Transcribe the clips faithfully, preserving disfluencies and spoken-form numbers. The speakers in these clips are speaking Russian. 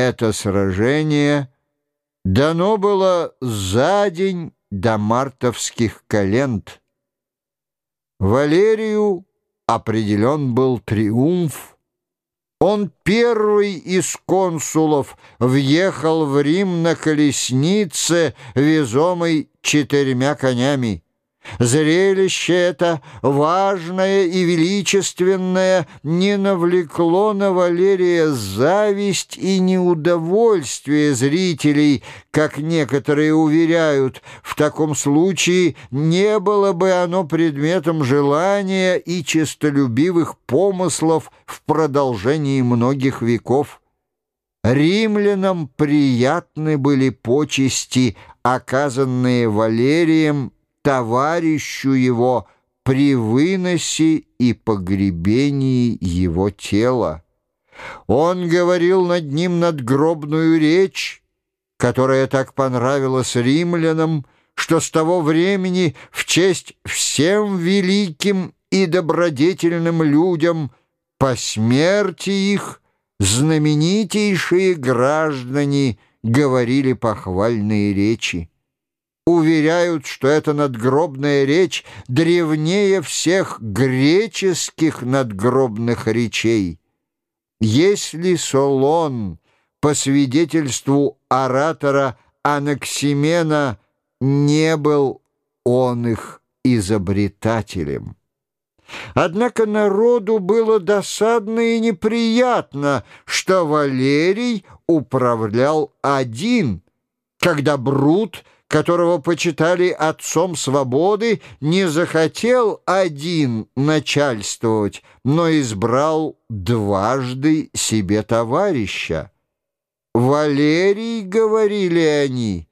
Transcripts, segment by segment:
Это сражение дано было за день до мартовских календ. Валерию определен был триумф. Он первый из консулов въехал в Рим на колеснице, везомой четырьмя конями. Зрелище это, важное и величественное, не навлекло на Валерия зависть и неудовольствие зрителей, как некоторые уверяют. В таком случае не было бы оно предметом желания и честолюбивых помыслов в продолжении многих веков. Римлянам приятны были почести, оказанные Валерием товарищу его при выносе и погребении его тела. Он говорил над ним надгробную речь, которая так понравилась римлянам, что с того времени в честь всем великим и добродетельным людям по смерти их знаменитейшие граждане говорили похвальные речи. Уверяют, что эта надгробная речь древнее всех греческих надгробных речей. Если Солон, по свидетельству оратора Анаксимена, не был он их изобретателем. Однако народу было досадно и неприятно, что Валерий управлял один, когда Брут, которого почитали отцом свободы, не захотел один начальствовать, но избрал дважды себе товарища. Валерий, говорили они,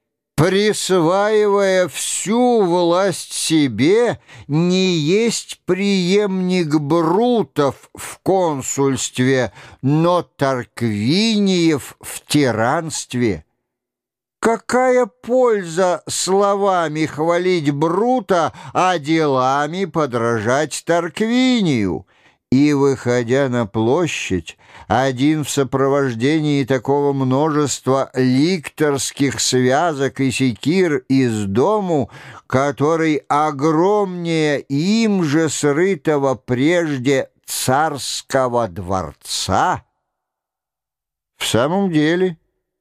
присваивая всю власть себе, не есть преемник Брутов в консульстве, но Тарквиниев в тиранстве. Какая польза словами хвалить Брута, а делами подражать Тарквинию? И, выходя на площадь, один в сопровождении такого множества ликторских связок и секир из дому, который огромнее им же срытого прежде царского дворца. В самом деле,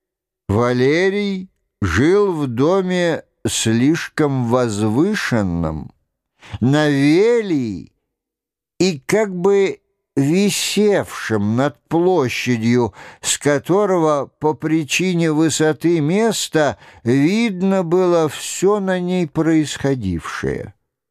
Валерий жил в доме слишком возвышенном, на Велии, и как бы висевшим над площадью, с которого по причине высоты места видно было все на ней происходившее.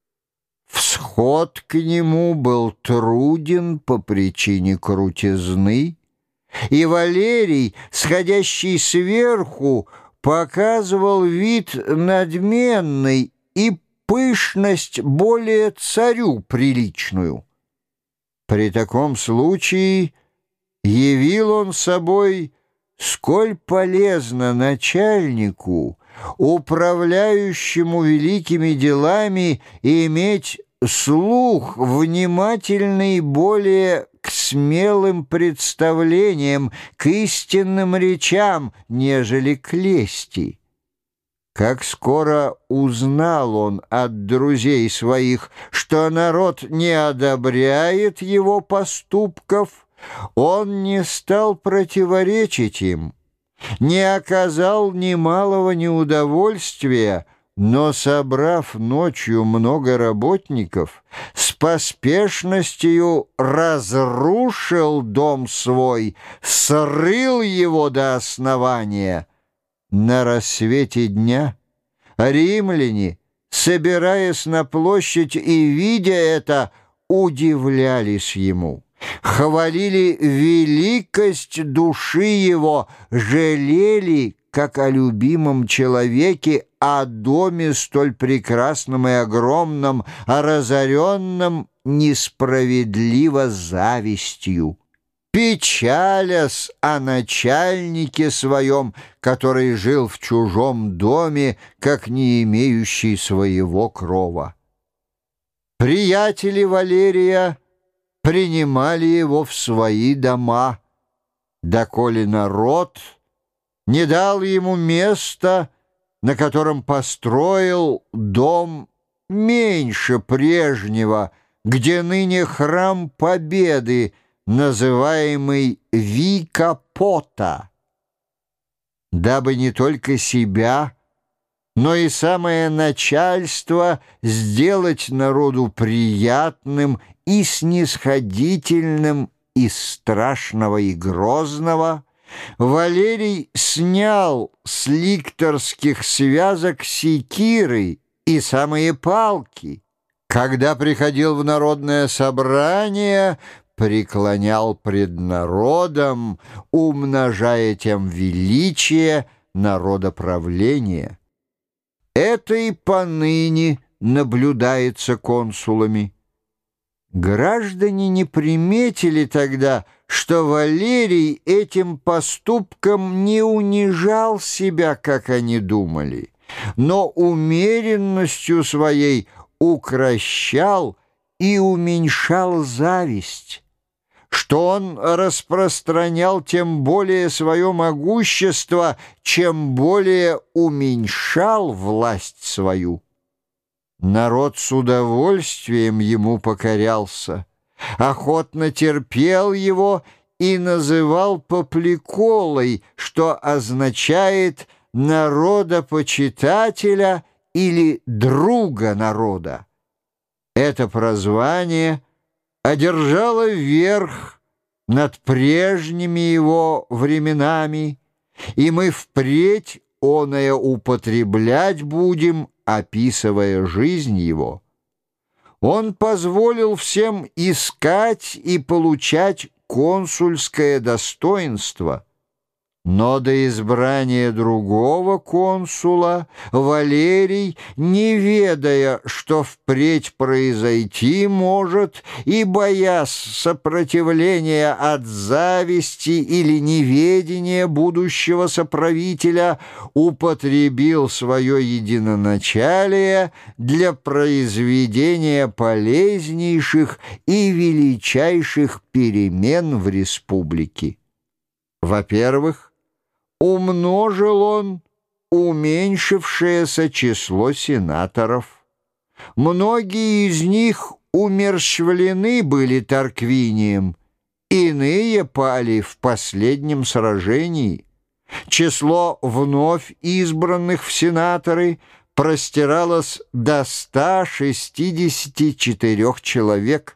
Всход к нему был труден по причине крутизны, и Валерий, сходящий сверху, показывал вид надменный и пышность более царю приличную. При таком случае явил он собой, сколь полезно начальнику, управляющему великими делами, иметь слух внимательный более к смелым представлениям, к истинным речам, нежели к лести. Как скоро узнал он от друзей своих, что народ не одобряет его поступков, он не стал противоречить им, не оказал ни малого неудовольствия, но, собрав ночью много работников, с поспешностью разрушил дом свой, срыл его до основания. На рассвете дня римляне, собираясь на площадь и видя это, удивлялись ему, хвалили великость души его, жалели, как о любимом человеке, о доме столь прекрасном и огромном, о разоренном несправедливо завистью, печалясь о начальнике своем, который жил в чужом доме, как не имеющий своего крова. Приятели Валерия принимали его в свои дома, доколе народ не дал ему места, на котором построил дом меньше прежнего, где ныне храм Победы, называемый Викапота, дабы не только себя, но и самое начальство сделать народу приятным и снисходительным из страшного и грозного, Валерий снял с ликторских связок секиры и самые палки. Когда приходил в народное собрание, преклонял пред народом, умножая тем величие народоправления. Это и поныне наблюдается консулами. Граждане не приметили тогда, что Валерий этим поступком не унижал себя, как они думали, но умеренностью своей укрощал и уменьшал зависть, что он распространял тем более свое могущество, чем более уменьшал власть свою. Народ с удовольствием ему покорялся, охотно терпел его и называл поплеколой, что означает народопочитателя или друга народа. Это прозвание одержало верх над прежними его временами, и мы впредь оное употреблять будем, описывая жизнь его. Он позволил всем искать и получать консульское достоинство, но до избрания другого консула Валерий, не ведая, что впредь произойти может, и боясь сопротивления от зависти или неведения будущего соправителя, употребил свое единоначалие для произведения полезнейших и величайших перемен в республике. Во-первых, умножил он уменьшившееся число сенаторов. Многие из них умерщвлены были Тарквинием, иные пали в последнем сражении. Число вновь избранных в сенаторы простиралось до ста шестидесяти четырёх человек.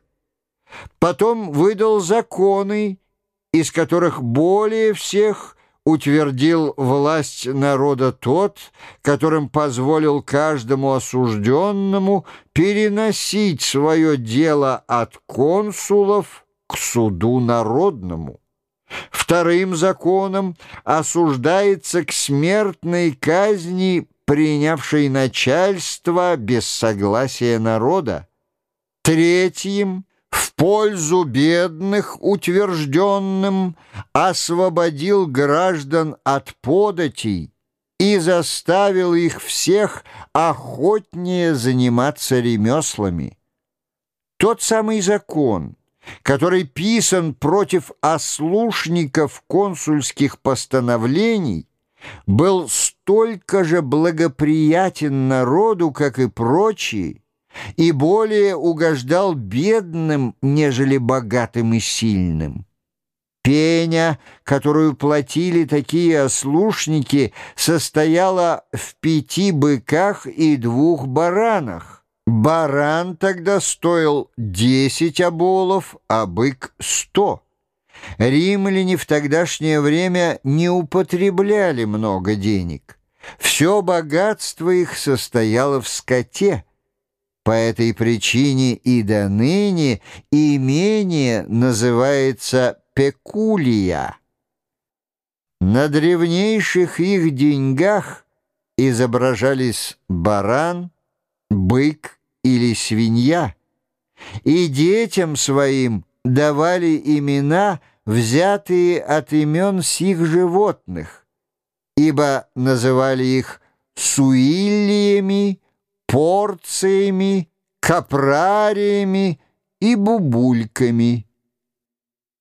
Потом выдал законы, из которых более всех утвердил власть народа тот, которым позволил каждому осужденному переносить свое дело от консулов к суду народному. Вторым законом осуждается к смертной казни принявший начальство без согласия народа. Третьим — в пользу бедных утвержденным освободил граждан от податей и заставил их всех охотнее заниматься ремеслами. Тот самый закон, который писан против ослушников консульских постановлений, был столько же благоприятен народу, как и прочие, и более угождал бедным, нежели богатым и сильным. Пеня, которую платили такие ослушники, состояла в пяти быках и двух баранах. Баран тогда стоил десять оболов, а бык — сто. Римляне в тогдашнее время не употребляли много денег. Все богатство их состояло в скоте. По этой причине и до ныне имение называется пекулия. На древнейших их деньгах изображались баран, бык или свинья, и детям своим давали имена, взятые от имен сих животных, ибо называли их суиллиями, порциями, капрариями и бубульками.